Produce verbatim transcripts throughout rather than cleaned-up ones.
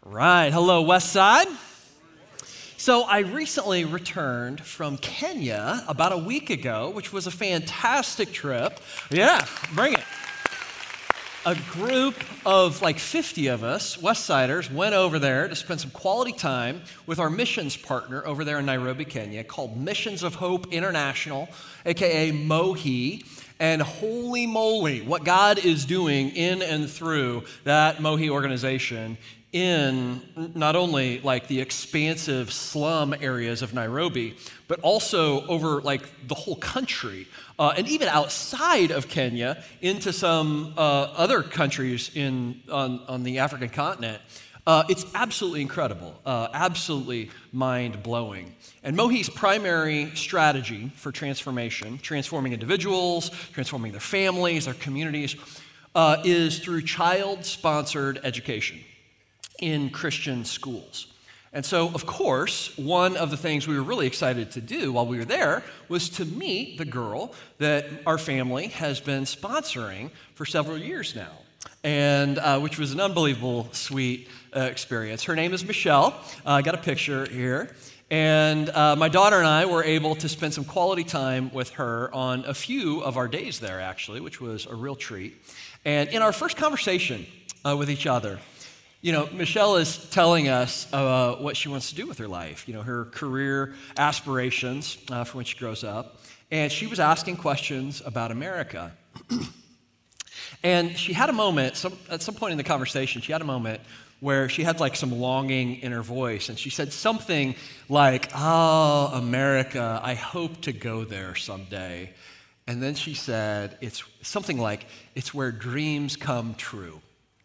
Right. Hello, West Side. So I recently returned from Kenya about a week ago, which was a fantastic trip. Yeah, bring it. A group of like fifty of us, West Siders, went over there to spend some quality time with our missions partner over there in Nairobi, Kenya, called Missions of Hope International, aka MOHI. And holy moly, what God is doing in and through that MOHI organization in not only like the expansive slum areas of Nairobi, but also over like the whole country, uh, and even outside of Kenya into some uh, other countries in on, on the African continent. Uh, it's absolutely incredible, uh, absolutely mind-blowing. And MOHI's primary strategy for transformation, transforming individuals, transforming their families, their communities, uh, is through child-sponsored education in Christian schools. And so, of course, one of the things we were really excited to do while we were there was to meet the girl that our family has been sponsoring for several years now, and uh, which was an unbelievable, sweet uh, experience. Her name is Michelle. Uh, I got a picture here. And uh, my daughter and I were able to spend some quality time with her on a few of our days there, actually, which was a real treat. And in our first conversation uh, with each other, you know, Michelle is telling us uh, what she wants to do with her life, you know, her career aspirations uh, for when she grows up. And she was asking questions about America. And she had a moment, some, at some point in the conversation, she had a moment where she had like some longing in her voice. And she said something like, "Oh, America, I hope to go there someday." And then she said, it's something like, "It's where dreams come true."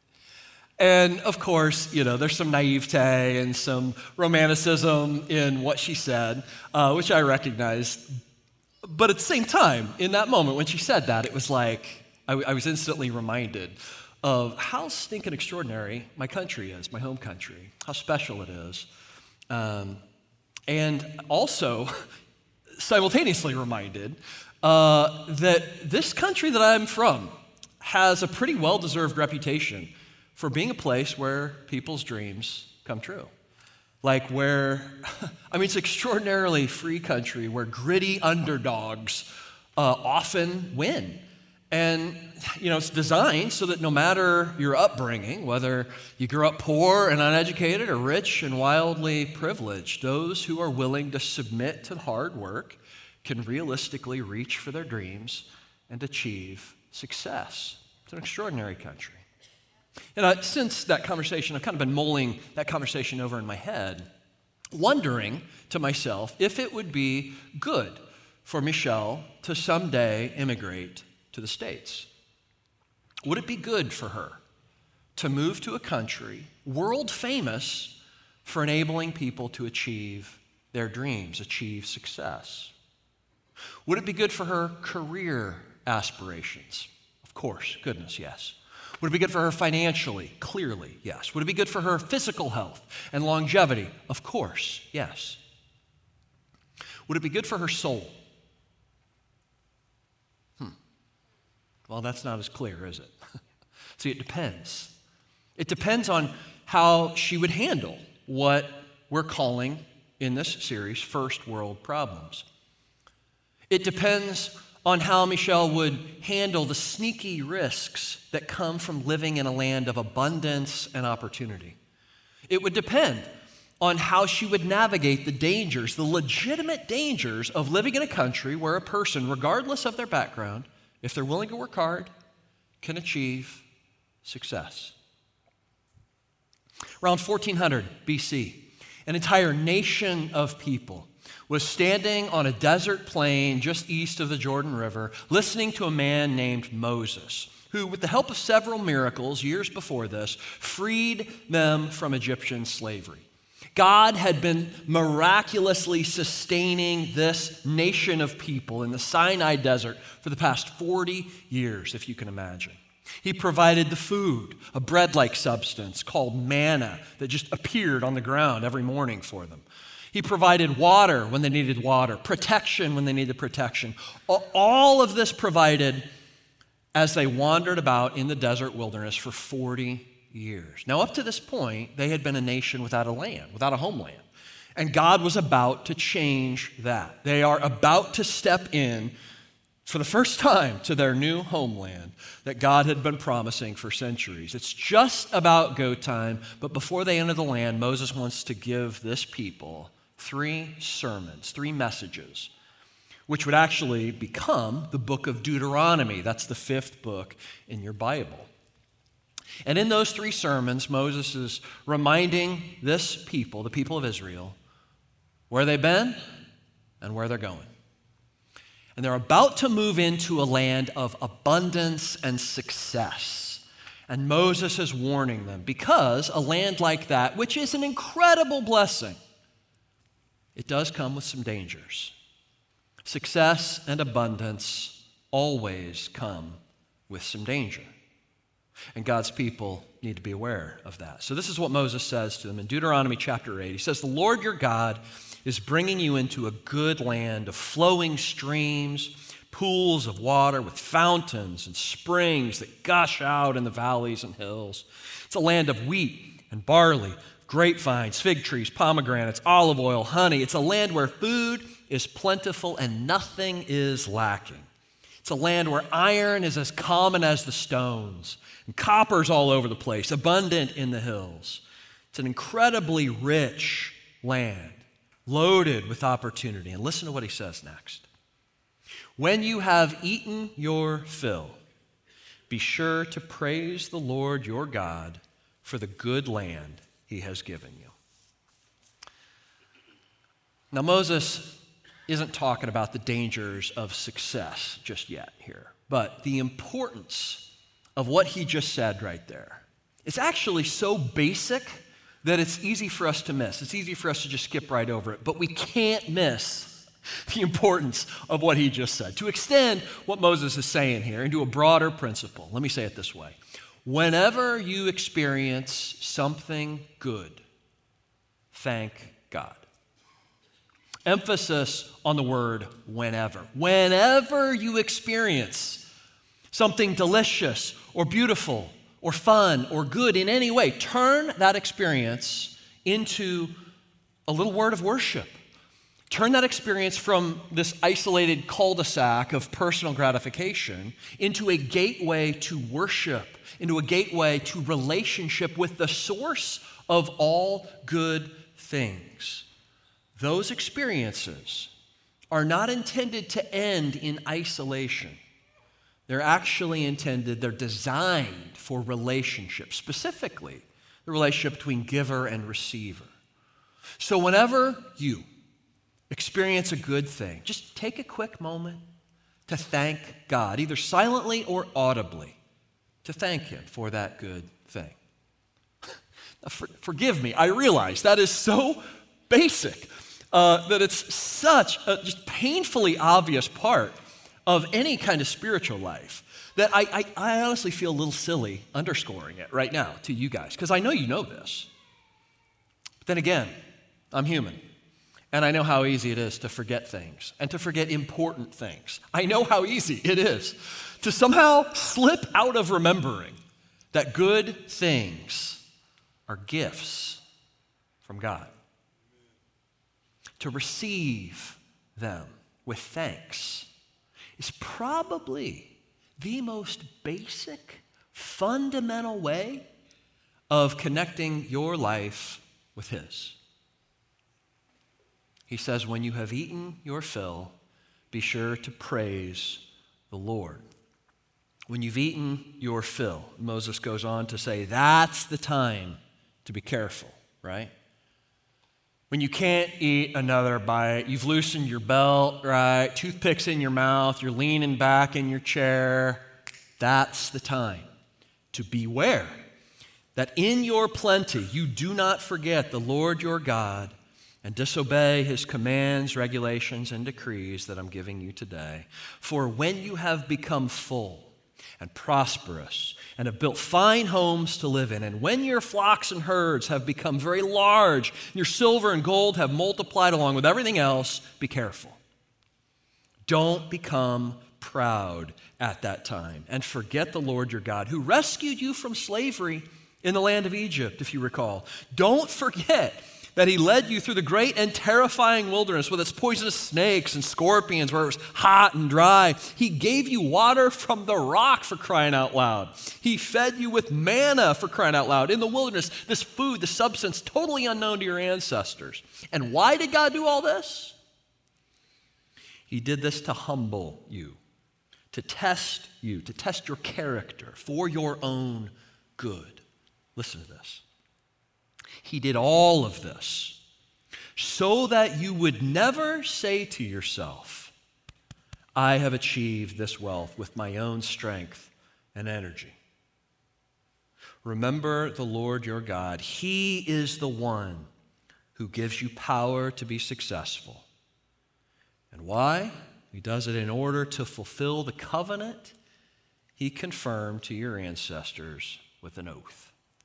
And of course, you know, there's some naivete and some romanticism in what she said, uh, which I recognized. But at the same time, in that moment when she said that, it was like, I, I was instantly reminded of how stinking extraordinary my country is, my home country, how special it is. Um, and also, simultaneously reminded uh, that this country that I'm from has a pretty well-deserved reputation for being a place where people's dreams come true. Like where, I mean, it's an extraordinarily free country where gritty underdogs uh, often win. And, you know, it's designed so that no matter your upbringing, whether you grew up poor and uneducated or rich and wildly privileged, those who are willing to submit to hard work can realistically reach for their dreams and achieve success. It's an extraordinary country. And uh, since that conversation, I've kind of been mulling that conversation over in my head, wondering to myself if it would be good for Michelle to someday immigrate to the States. Would it be good for her to move to a country world famous for enabling people to achieve their dreams, achieve success? Would it be good for her career aspirations? Of course, goodness, yes. Would it be good for her financially? Clearly, yes. Would it be good for her physical health and longevity? Of course, yes. Would it be good for her soul? Hmm. Well, that's not as clear, is it? See, it depends. It depends on how she would handle what we're calling in this series first world problems. It depends on how Michelle would handle the sneaky risks that come from living in a land of abundance and opportunity. It would depend on how she would navigate the dangers, the legitimate dangers of living in a country where a person, regardless of their background, if they're willing to work hard, can achieve success. Around fourteen hundred B C, an entire nation of people was standing on a desert plain just east of the Jordan River, listening to a man named Moses, who, with the help of several miracles years before this, freed them from Egyptian slavery. God had been miraculously sustaining this nation of people in the Sinai desert for the past forty years, if you can imagine. He provided the food, a bread-like substance called manna that just appeared on the ground every morning for them. He provided water when they needed water, protection when they needed protection. All of this provided as they wandered about in the desert wilderness for forty years. Now, up to this point, they had been a nation without a land, without a homeland. And God was about to change that. They are about to step in for the first time to their new homeland that God had been promising for centuries. It's just about go time, but before they enter the land, Moses wants to give this people three sermons, three messages, which would actually become the book of Deuteronomy. That's the fifth book in your Bible. And in those three sermons, Moses is reminding this people, the people of Israel, where they've been and where they're going. And they're about to move into a land of abundance and success. And Moses is warning them because a land like that, which is an incredible blessing, it does come with some dangers. Success and abundance always come with some danger. And God's people need to be aware of that. So this is what Moses says to them in Deuteronomy chapter eight. He says, "The Lord your God is bringing you into a good land of flowing streams, pools of water with fountains and springs that gush out in the valleys and hills. It's a land of wheat and barley, grapevines, fig trees, pomegranates, olive oil, honey. It's a land where food is plentiful and nothing is lacking. It's a land where iron is as common as the stones, and copper's all over the place, abundant in the hills. It's an incredibly rich land, loaded with opportunity." And listen to what he says next. "When you have eaten your fill, be sure to praise the Lord your God for the good land he has given you." Now, Moses isn't talking about the dangers of success just yet here, but the importance of what he just said right there. It's actually so basic that it's easy for us to miss. It's easy for us to just skip right over it, but we can't miss the importance of what he just said. To extend what Moses is saying here into a broader principle, let me say it this way. Whenever you experience something good, thank God. Emphasis on the word whenever. Whenever you experience something delicious or beautiful or fun or good in any way, turn that experience into a little word of worship. Turn that experience from this isolated cul-de-sac of personal gratification into a gateway to worship, into a gateway to relationship with the source of all good things. Those experiences are not intended to end in isolation. They're actually intended, they're designed for relationship, specifically the relationship between giver and receiver. So whenever you experience a good thing, just take a quick moment to thank God, either silently or audibly, to thank Him for that good thing. Now, for, forgive me, I realize that is so basic. Uh, that it's such a just painfully obvious part of any kind of spiritual life that I, I, I honestly feel a little silly underscoring it right now to you guys, because I know you know this. But then again, I'm human, and I know how easy it is to forget things and to forget important things. I know how easy it is to somehow slip out of remembering that good things are gifts from God. To receive them with thanks is probably the most basic, fundamental way of connecting your life with His. He says, when you have eaten your fill, be sure to praise the Lord. When you've eaten your fill, Moses goes on to say, that's the time to be careful, right? When you can't eat another bite, you've loosened your belt, right? Toothpicks in your mouth, you're leaning back in your chair. That's the time to beware that in your plenty you do not forget the Lord your God and disobey His commands, regulations, and decrees that I'm giving you today. For when you have become full and prosperous and have built fine homes to live in, and when your flocks and herds have become very large, and your silver and gold have multiplied along with everything else, be careful. Don't become proud at that time and forget the Lord your God, who rescued you from slavery in the land of Egypt, if you recall. Don't forget that he led you through the great and terrifying wilderness with its poisonous snakes and scorpions where it was hot and dry. He gave you water from the rock, for crying out loud. He fed you with manna, for crying out loud, in the wilderness, this food, the substance totally unknown to your ancestors. And why did God do all this? He did this to humble you, to test you, to test your character for your own good. Listen to this. He did all of this so that you would never say to yourself, I have achieved this wealth with my own strength and energy. Remember the Lord your God. He is the one who gives you power to be successful. And why? He does it in order to fulfill the covenant he confirmed to your ancestors with an oath.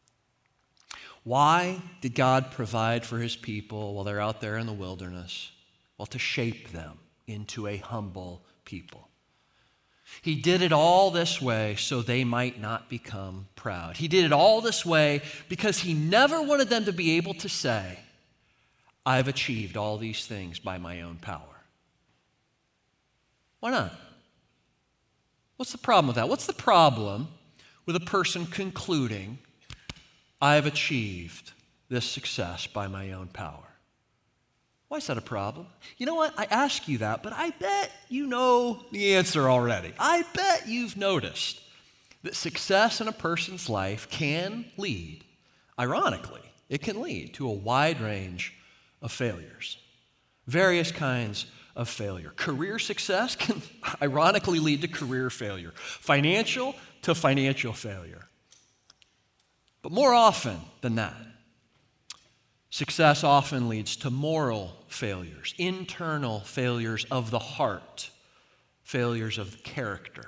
Why did God provide for his people while they're out there in the wilderness? Well, to shape them into a humble people. He did it all this way so they might not become proud. He did it all this way because he never wanted them to be able to say, I've achieved all these things by my own power. Why not? What's the problem with that? What's the problem with a person concluding, I have achieved this success by my own power? Why is that a problem? You know what? I ask you that, but I bet you know the answer already. I bet you've noticed that success in a person's life can lead, ironically, it can lead to a wide range of failures, various kinds of failure. Career success can ironically lead to career failure, financial to financial failure. But more often than that, success often leads to moral failures, internal failures of the heart, failures of character.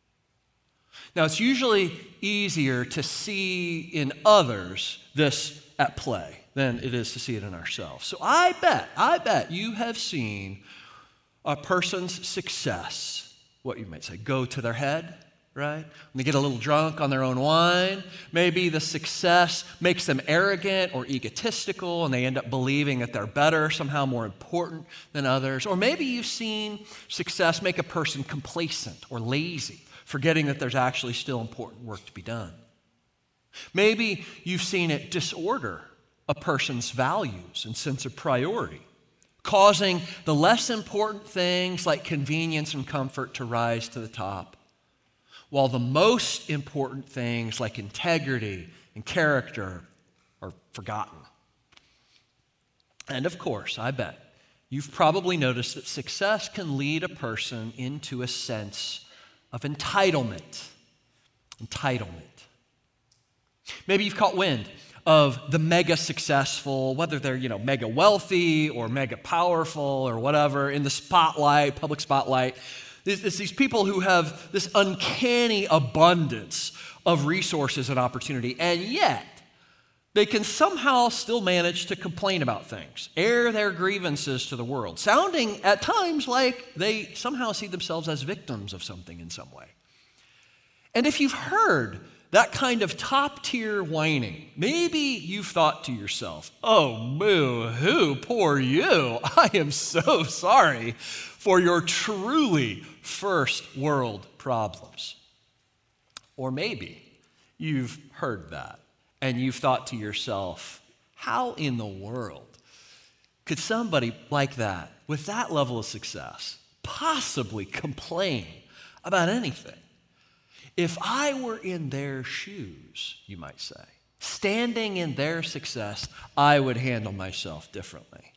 Now, it's usually easier to see in others this at play than it is to see it in ourselves. So I bet, I bet you have seen a person's success, what you might say, go to their head, right? When they get a little drunk on their own wine, maybe the success makes them arrogant or egotistical and they end up believing that they're better, somehow more important than others. Or maybe you've seen success make a person complacent or lazy, forgetting that there's actually still important work to be done. Maybe you've seen it disorder a person's values and sense of priority, causing the less important things like convenience and comfort to rise to the top, while the most important things like integrity and character are forgotten. And of course, I bet you've probably noticed that success can lead a person into a sense of entitlement. Entitlement. Maybe you've caught wind of the mega successful, whether they're, you know, mega wealthy or mega powerful or whatever, in the spotlight, public spotlight. It's, it's these people who have this uncanny abundance of resources and opportunity, and yet they can somehow still manage to complain about things, air their grievances to the world, sounding at times like they somehow see themselves as victims of something in some way. And if you've heard that kind of top-tier whining, maybe you've thought to yourself, oh, boo-hoo, poor you. I am so sorry for your truly first world problems. Or maybe you've heard that and you've thought to yourself, how in the world could somebody like that, with that level of success, possibly complain about anything? If I were in their shoes, you might say, standing in their success, I would handle myself differently.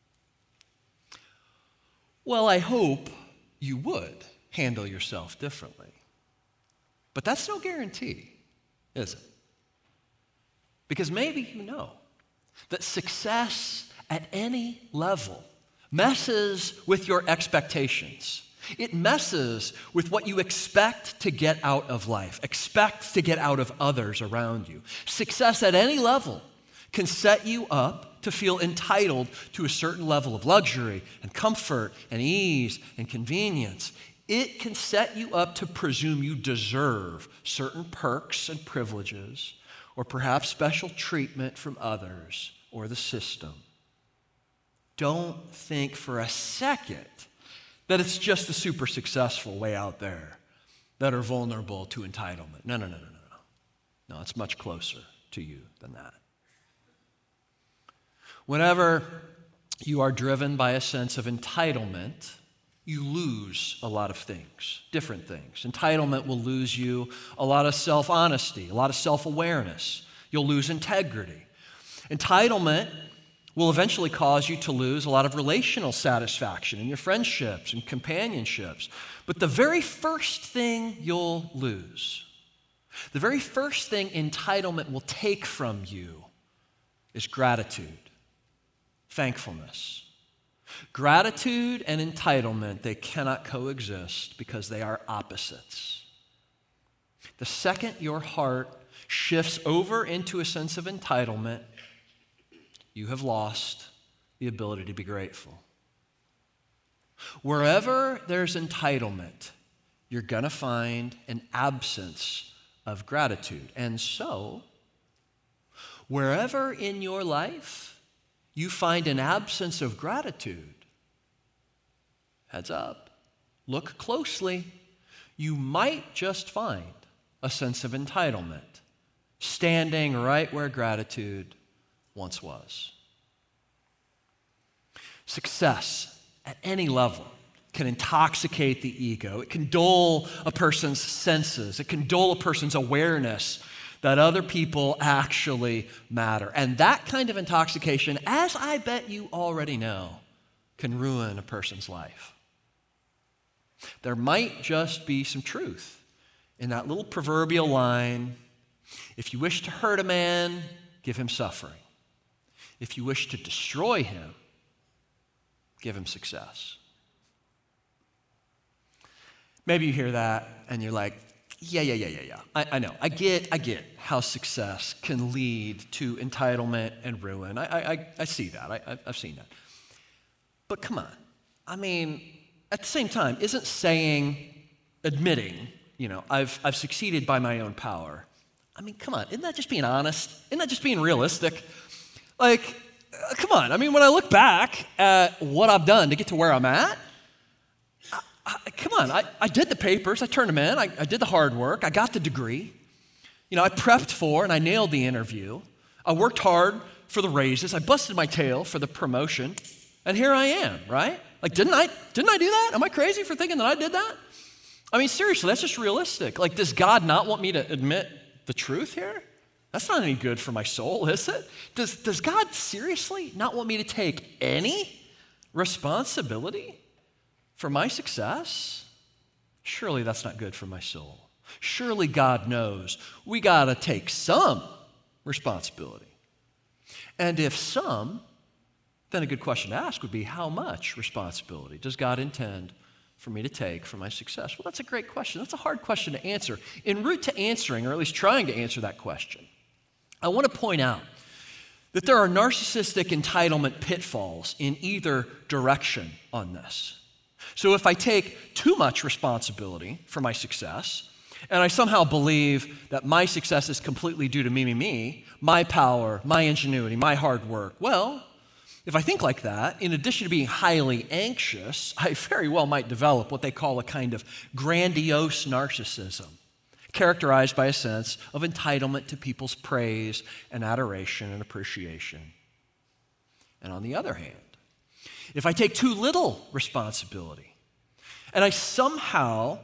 Well, I hope you would handle yourself differently. But that's no guarantee, is it? Because maybe you know that success at any level messes with your expectations. It messes with what you expect to get out of life, expect to get out of others around you. Success at any level can set you up to feel entitled to a certain level of luxury and comfort and ease and convenience. It can set you up to presume you deserve certain perks and privileges, or perhaps special treatment from others or the system. Don't think for a second that it's just the super successful way out there that are vulnerable to entitlement. No, no, no, no, no, no. No, it's much closer to you than that. Whenever you are driven by a sense of entitlement, you lose a lot of things, different things. Entitlement will lose you a lot of self-honesty, a lot of self-awareness. You'll lose integrity. Entitlement will eventually cause you to lose a lot of relational satisfaction in your friendships and companionships. But the very first thing you'll lose, the very first thing entitlement will take from you is gratitude, thankfulness. Gratitude and entitlement, they cannot coexist because they are opposites. The second your heart shifts over into a sense of entitlement, you have lost the ability to be grateful. Wherever there's entitlement, you're going to find an absence of gratitude. And so, wherever in your life you find an absence of gratitude, heads up, look closely. You might just find a sense of entitlement standing right where gratitude once was. Success at any level can intoxicate the ego. It can dull a person's senses. It can dull a person's awareness that other people actually matter. And that kind of intoxication, as I bet you already know, can ruin a person's life. There might just be some truth in that little proverbial line, if you wish to hurt a man, give him suffering. If you wish to destroy him, give him success. Maybe you hear that and you're like, yeah, yeah, yeah, yeah, yeah. I, I know. I get, I get how success can lead to entitlement and ruin. I, I, I see that. I, I've seen that. But come on. I mean, at the same time, isn't saying, admitting, you know, I've, I've succeeded by my own power. I mean, come on. Isn't that just being honest? Isn't that just being realistic? Like, uh, come on. I mean, when I look back at what I've done to get to where I'm at, I, I, come on. I, I did the papers. I turned them in. I, I did the hard work. I got the degree. You know, I prepped for and I nailed the interview. I worked hard for the raises. I busted my tail for the promotion. And here I am, right? Like, didn't I, didn't I do that? Am I crazy for thinking that I did that? I mean, seriously, that's just realistic. Like, does God not want me to admit the truth here? That's not any good for my soul, is it? Does, does God seriously not want me to take any responsibility for my success? Surely that's not good for my soul. Surely God knows we got to take some responsibility. And if some, then a good question to ask would be, how much responsibility does God intend for me to take for my success? Well, that's a great question. That's a hard question to answer. En route to answering, or at least trying to answer that question, I want to point out that there are narcissistic entitlement pitfalls in either direction on this. So if I take too much responsibility for my success, and I somehow believe that my success is completely due to me, me, me, my power, my ingenuity, my hard work, well, if I think like that, in addition to being highly anxious, I very well might develop what they call a kind of grandiose narcissism, characterized by a sense of entitlement to people's praise and adoration and appreciation. And on the other hand, if I take too little responsibility, and I somehow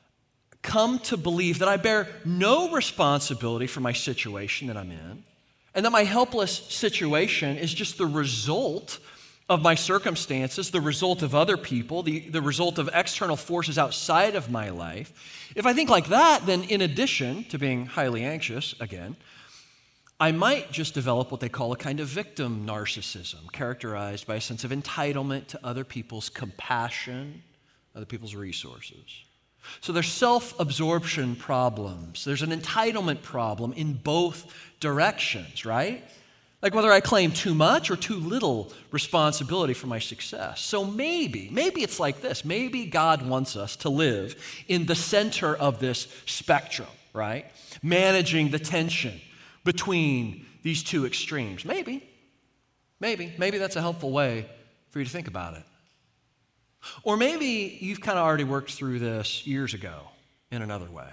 come to believe that I bear no responsibility for my situation that I'm in, and that my helpless situation is just the result of my circumstances, the result of other people, the, the result of external forces outside of my life. If I think like that, then in addition to being highly anxious, again, I might just develop what they call a kind of victim narcissism, characterized by a sense of entitlement to other people's compassion, other people's resources. So there's self-absorption problems. There's an entitlement problem in both directions, right? Like whether I claim too much or too little responsibility for my success. So maybe, maybe it's like this. Maybe God wants us to live in the center of this spectrum, right? Managing the tension between these two extremes? Maybe. Maybe. Maybe that's a helpful way for you to think about it. Or maybe you've kind of already worked through this years ago in another way.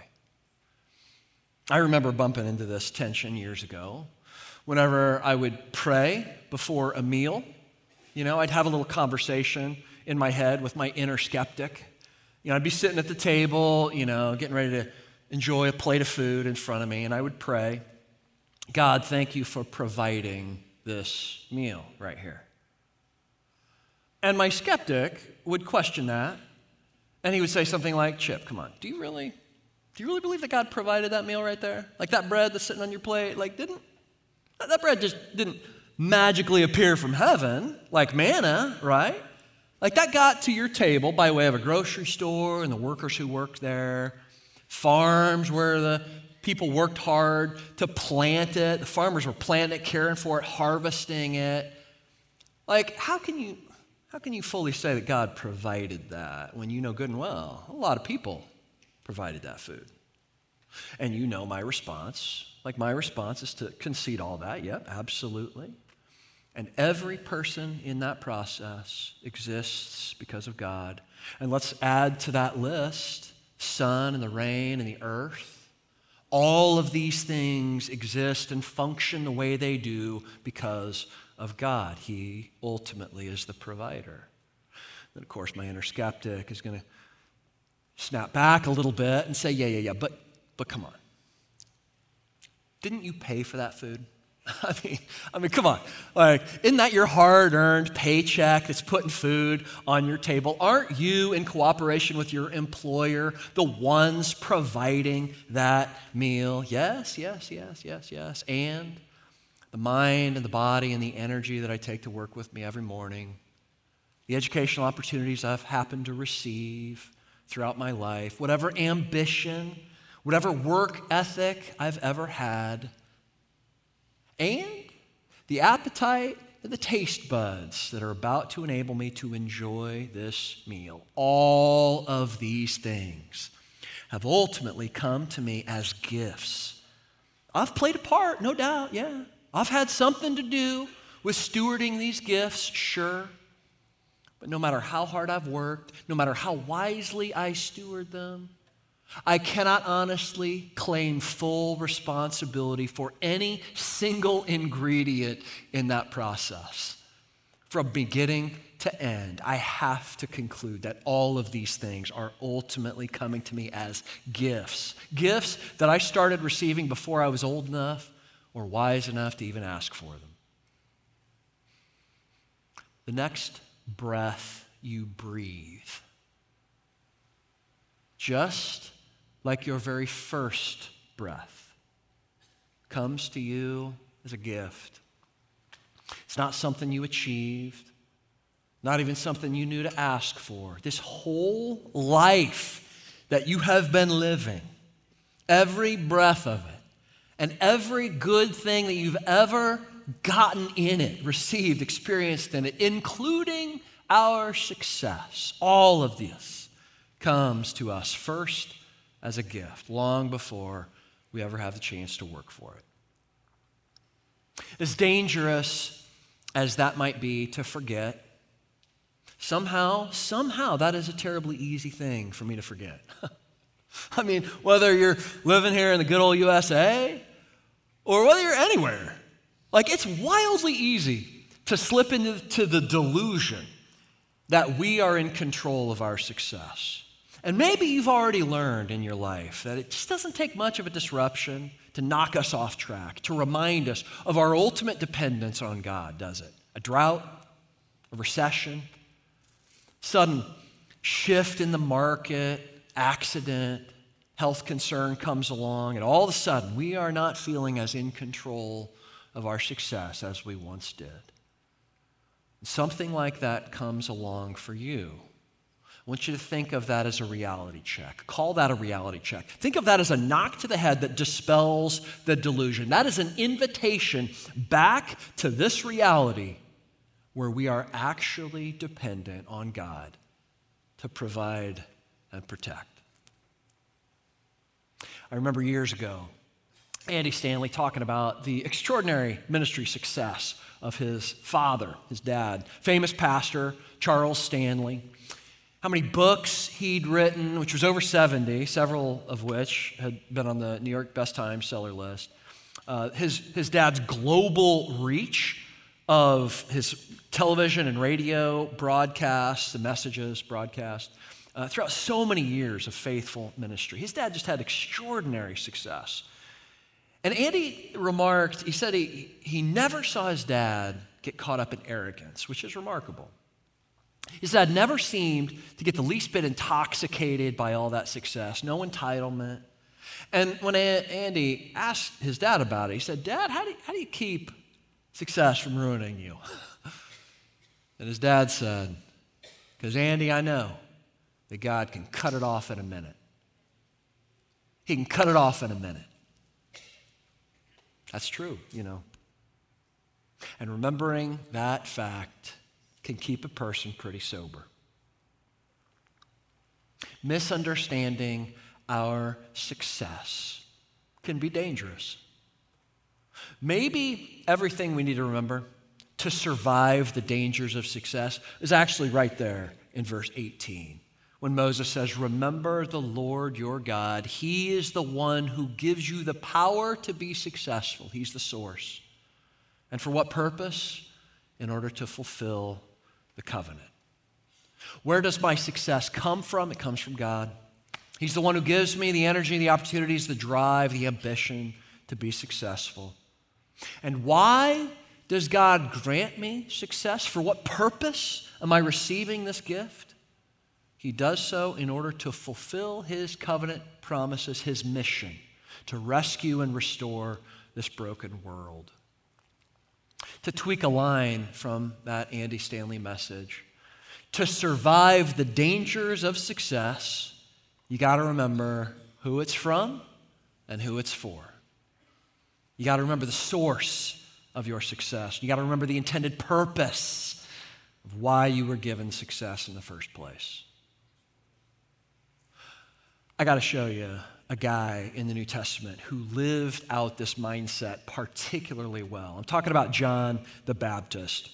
I remember bumping into this tension years ago. Whenever I would pray before a meal, you know, I'd have a little conversation in my head with my inner skeptic. You know, I'd be sitting at the table, you know, getting ready to enjoy a plate of food in front of me, and I would pray, God, thank you for providing this meal right here. And my skeptic would question that, and he would say something like, Chip, come on, do you really, do you really believe that God provided that meal right there? Like that bread that's sitting on your plate, like didn't, that bread just didn't magically appear from heaven, like manna, right? Like that got to your table by way of a grocery store and the workers who worked there, farms where the people worked hard to plant it. The farmers were planting it, caring for it, harvesting it. Like, how can you, how can you fully say that God provided that when you know good and well a lot of people provided that food? And you know my response. Like my response is to concede all that. Yep, absolutely. And every person in that process exists because of God. And let's add to that list sun and the rain and the earth. All of these things exist and function the way they do because of God. He ultimately is the provider. Then, of course, my inner skeptic is going to snap back a little bit and say, yeah, yeah, yeah, but, but come on. Didn't you pay for that food? I mean, I mean, come on. Like, isn't that your hard-earned paycheck that's putting food on your table? Aren't you, in cooperation with your employer, the ones providing that meal? Yes, yes, yes, yes, yes. And the mind and the body and the energy that I take to work with me every morning, the educational opportunities I've happened to receive throughout my life, whatever ambition, whatever work ethic I've ever had, and the appetite and the taste buds that are about to enable me to enjoy this meal. All of these things have ultimately come to me as gifts. I've played a part, no doubt, yeah. I've had something to do with stewarding these gifts, sure. But no matter how hard I've worked, no matter how wisely I steward them, I cannot honestly claim full responsibility for any single ingredient in that process. From beginning to end, I have to conclude that all of these things are ultimately coming to me as gifts. Gifts that I started receiving before I was old enough or wise enough to even ask for them. The next breath you breathe, just like your very first breath, comes to you as a gift. It's not something you achieved, not even something you knew to ask for. This whole life that you have been living, every breath of it, and every good thing that you've ever gotten in it, received, experienced in it, including our success, all of this comes to us first as a gift, long before we ever have the chance to work for it. As dangerous as that might be to forget, somehow, somehow that is a terribly easy thing for me to forget. I mean, whether you're living here in the good old U S A or whether you're anywhere, like it's wildly easy to slip into the delusion that we are in control of our success. And maybe you've already learned in your life that it just doesn't take much of a disruption to knock us off track, to remind us of our ultimate dependence on God, does it? A drought, a recession, sudden shift in the market, accident, health concern comes along, and all of a sudden we are not feeling as in control of our success as we once did. Something like that comes along for you. I want you to think of that as a reality check. Call that a reality check. Think of that as a knock to the head that dispels the delusion. That is an invitation back to this reality where we are actually dependent on God to provide and protect. I remember years ago Andy Stanley talking about the extraordinary ministry success of his father, his dad, famous pastor Charles Stanley. How many books he'd written, which was over seventy, several of which had been on the New York Best Times seller list. Uh, his, his dad's global reach of his television and radio broadcasts, the messages broadcast, uh, throughout so many years of faithful ministry. His dad just had extraordinary success. And Andy remarked, he said he, he never saw his dad get caught up in arrogance, which is remarkable. His dad never seemed to get the least bit intoxicated by all that success, no entitlement. And when Andy asked his dad about it, he said, Dad, how do you, how do you keep success from ruining you? And his dad said, because Andy, I know that God can cut it off in a minute. He can cut it off in a minute. That's true, you know. And remembering that fact can keep a person pretty sober. Misunderstanding our success can be dangerous. Maybe everything we need to remember to survive the dangers of success is actually right there in verse eighteen. When Moses says, remember the Lord your God. He is the one who gives you the power to be successful. He's the source. And for what purpose? In order to fulfill the covenant. Where does my success come from? It comes from God. He's the one who gives me the energy, the opportunities, the drive, the ambition to be successful. And why does God grant me success? For what purpose am I receiving this gift? He does so in order to fulfill his covenant promises, his mission to rescue and restore this broken world. To tweak a line from that Andy Stanley message, to survive the dangers of success, you got to remember who it's from and who it's for. You got to remember the source of your success. You got to remember the intended purpose of why you were given success in the first place. I got to show you a guy in the New Testament who lived out this mindset particularly well. I'm talking about John the Baptist.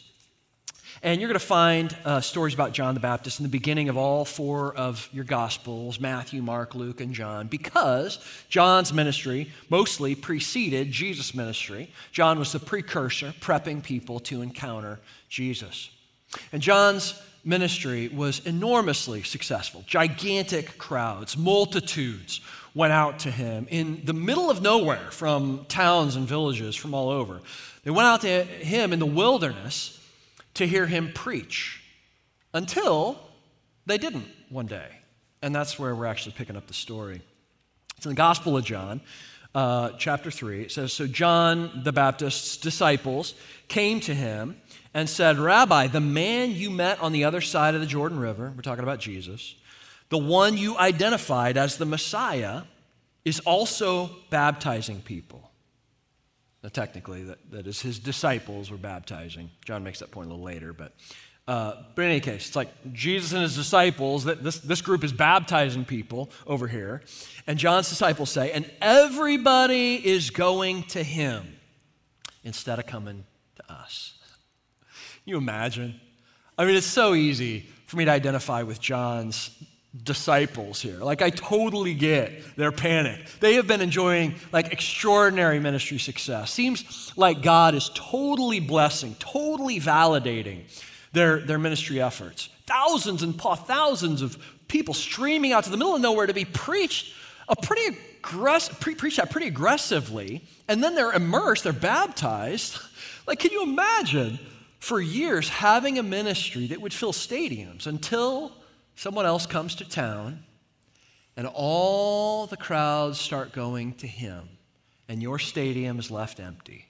And you're going to find uh, stories about John the Baptist in the beginning of all four of your Gospels, Matthew, Mark, Luke, and John, because John's ministry mostly preceded Jesus' ministry. John was the precursor, prepping people to encounter Jesus. And John's ministry was enormously successful. Gigantic crowds, multitudes went out to him in the middle of nowhere from towns and villages from all over. They went out to him in the wilderness to hear him preach until they didn't one day. And that's where we're actually picking up the story. It's in the Gospel of John, uh, chapter three. It says, so John the Baptist's disciples came to him and said, Rabbi, the man you met on the other side of the Jordan River, we're talking about Jesus, the one you identified as the Messiah, is also baptizing people. Now, technically, that, that is his disciples were baptizing. John makes that point a little later, but uh, but in any case, it's like Jesus and his disciples, that this, this group is baptizing people over here, and John's disciples say, and everybody is going to him instead of coming to us. Can you imagine? I mean, it's so easy for me to identify with John's disciples here. Like, I totally get their panic. They have been enjoying like extraordinary ministry success. Seems like God is totally blessing, totally validating their, their ministry efforts. Thousands and thousands of people streaming out to the middle of nowhere to be preached a pretty aggressive, pre- preached at pretty aggressively, and then they're immersed, they're baptized. Like, can you imagine for years having a ministry that would fill stadiums until someone else comes to town and all the crowds start going to him and your stadium is left empty?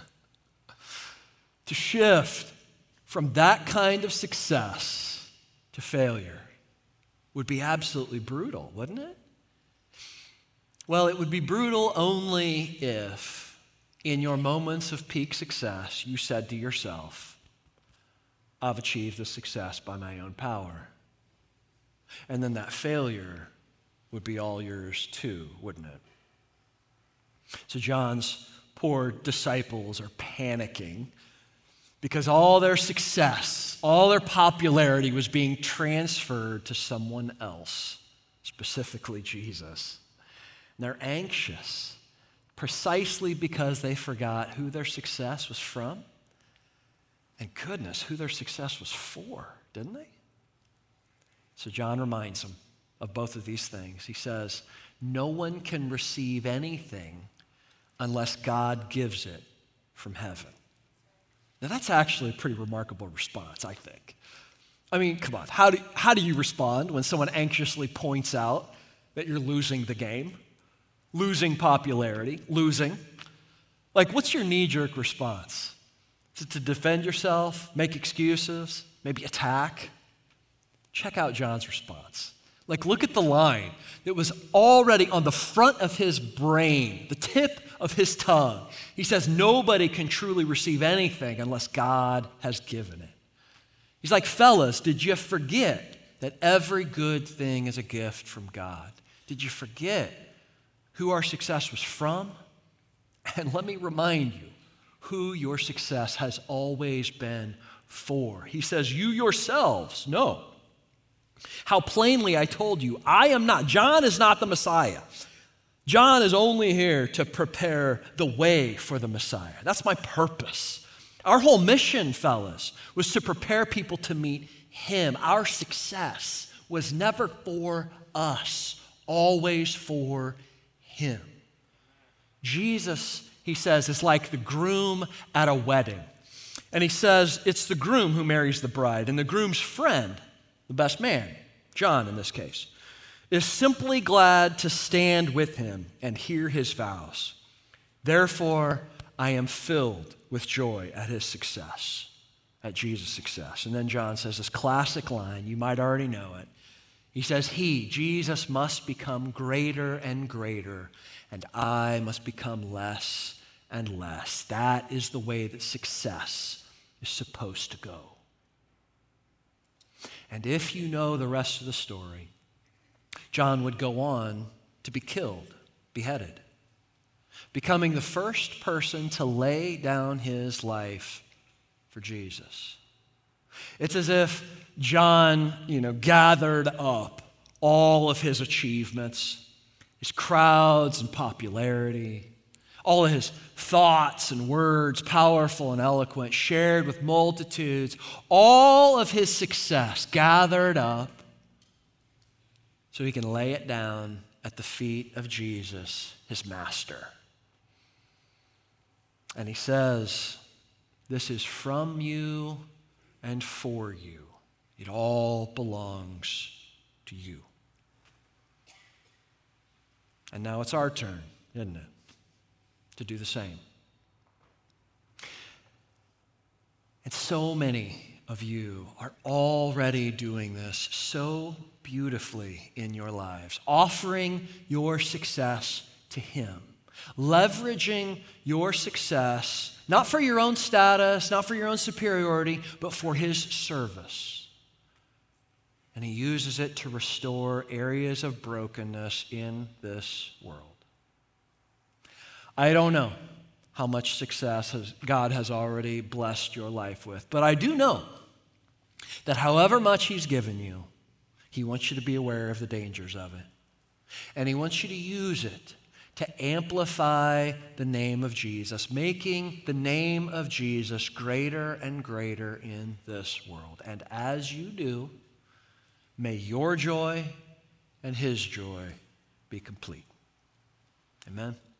To shift from that kind of success to failure would be absolutely brutal, wouldn't it? Well, it would be brutal only if in your moments of peak success you said to yourself, I've achieved this success by my own power. And then that failure would be all yours too, wouldn't it? So John's poor disciples are panicking because all their success, all their popularity was being transferred to someone else, specifically Jesus. And they're anxious precisely because they forgot who their success was from and, goodness, who their success was for, didn't they? So John reminds them of both of these things. He says, no one can receive anything unless God gives it from heaven. Now, that's actually a pretty remarkable response, I think. I mean, come on, how do, how do you respond when someone anxiously points out that you're losing the game, losing popularity, losing? Like, what's your knee-jerk response? Is it to defend yourself, make excuses, maybe attack? Check out John's response. Like, look at the line that was already on the front of his brain, the tip of his tongue. He says, nobody can truly receive anything unless God has given it. He's like, fellas, did you forget that every good thing is a gift from God? Did you forget who our success was from? And let me remind you who your success has always been for. He says, you yourselves know how plainly I told you, I am not, John is not the Messiah. John is only here to prepare the way for the Messiah. That's my purpose. Our whole mission, fellas, was to prepare people to meet him. Our success was never for us, always for him. Jesus, he says, is like the groom at a wedding. And he says it's the groom who marries the bride, and the groom's friend, the best man, John in this case, is simply glad to stand with him and hear his vows. Therefore, I am filled with joy at his success, at Jesus' success. And then John says this classic line, you might already know it. He says, he, Jesus, must become greater and greater, and I must become less and less. That is the way that success is supposed to go. And if you know the rest of the story, John would go on to be killed, beheaded, becoming the first person to lay down his life for Jesus. It's as if John, you know, gathered up all of his achievements, his crowds and popularity, all of his thoughts and words, powerful and eloquent, shared with multitudes, all of his success gathered up so he can lay it down at the feet of Jesus, his master. And he says, this is from you and for you. It all belongs to you. And now it's our turn, isn't it, to do the same. And so many of you are already doing this so beautifully in your lives, offering your success to him, leveraging your success, not for your own status, not for your own superiority, but for his service. And he uses it to restore areas of brokenness in this world. I don't know how much success has, God has already blessed your life with, but I do know that however much he's given you, he wants you to be aware of the dangers of it. And he wants you to use it to amplify the name of Jesus, making the name of Jesus greater and greater in this world. And as you do, may your joy and his joy be complete. Amen.